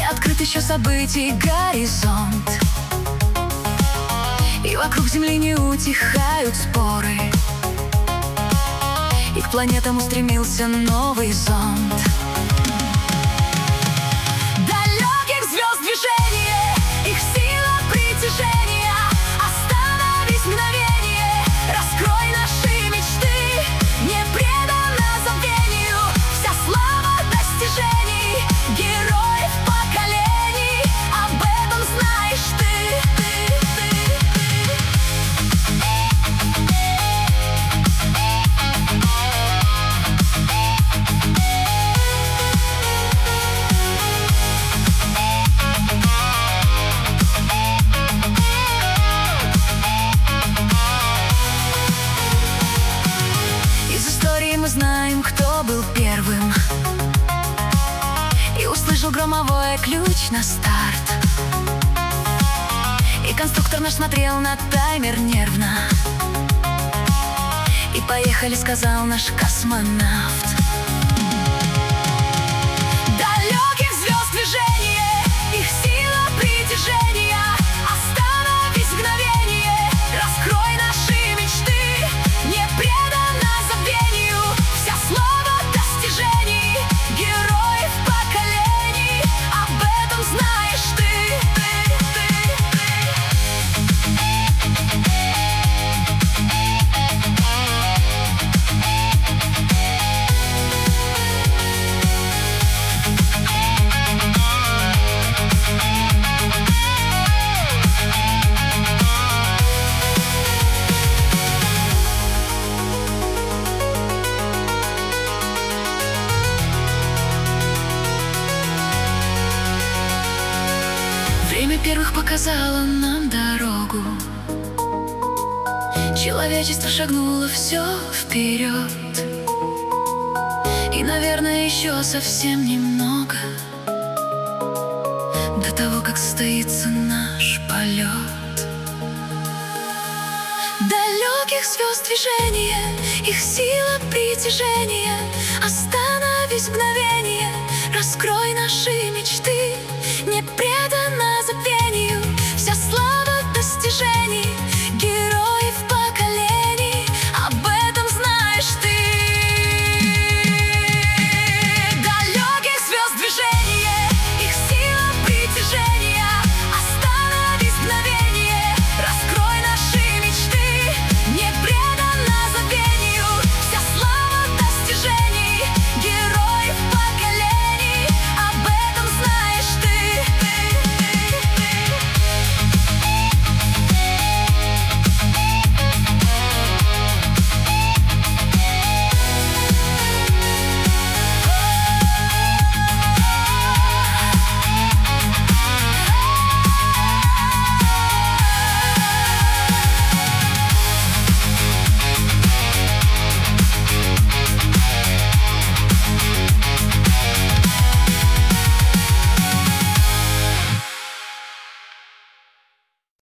Не открыт еще событий горизонт, и вокруг Земли не утихают споры, и к планетам устремился новый зонд. Далеких звезд движение, их сила притяжения. Остановись мгновение, раскрой наши мечты. Не предана забвению вся слава достижений героев поколений. Об этом знаешь ты. Мы знаем, кто был первым и услышал громовой ключ на старт. И конструктор наш смотрел на таймер нервно. И поехали, сказал наш космонавт. Далеких звезд движение, их сила притяжения. Остановись мгновение, раскрой наши мечты. Не предана забвению вся слава достижений героев поколений. Об этом знаешь ты. Время первых показало нам дорогу. Человечество шагнуло все вперед. И, наверное, еще совсем немного до того, как состоится наш полет. Далеких звезд движение, их сила притяжения. Остановись мгновение, раскрой наши мечты. Не предана забвению вся слава достижений